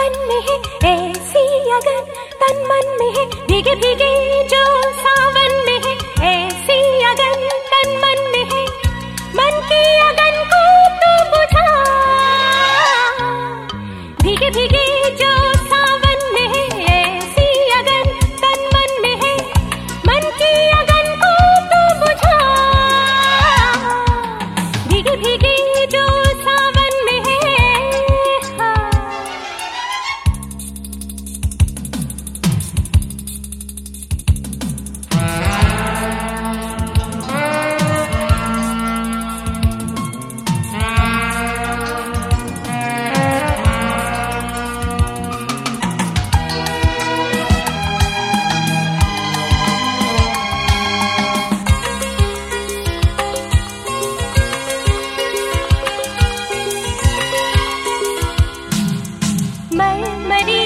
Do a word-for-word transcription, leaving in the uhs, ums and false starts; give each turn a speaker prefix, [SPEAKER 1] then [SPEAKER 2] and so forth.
[SPEAKER 1] सावन में है ऐसी अगन, तन मन में है भीगे भीगे जो सावन में है ऐसी अगन, तन मन में है। मन की अगन को तू बुझा, भीगे भीगे जो सावन में है ऐसी अगन, तन मन में है। मन की अगन को तू बुझा, भीगे भीगे जो सावन में है। मैं मरी